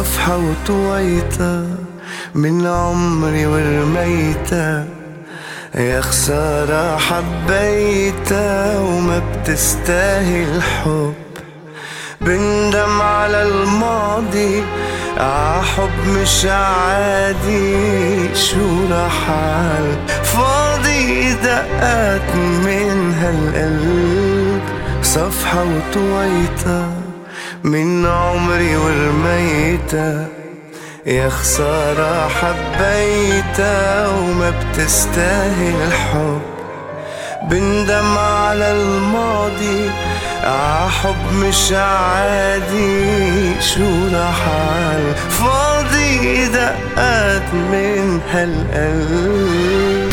صفحة وطويتها من عمري ورميتها، يا خسارة حبيتها وما بتستاهل حب. بندم على الماضي عحب مش عادي، شو رحال فاضي دقات من هالقلب. صفحة وطويتها من عمري ورميتها، يا خسارة حبيتها وما بتستاهل الحب. بندم على الماضي عحب مش عادي، شو رحال فاضي دقات من هالقلب.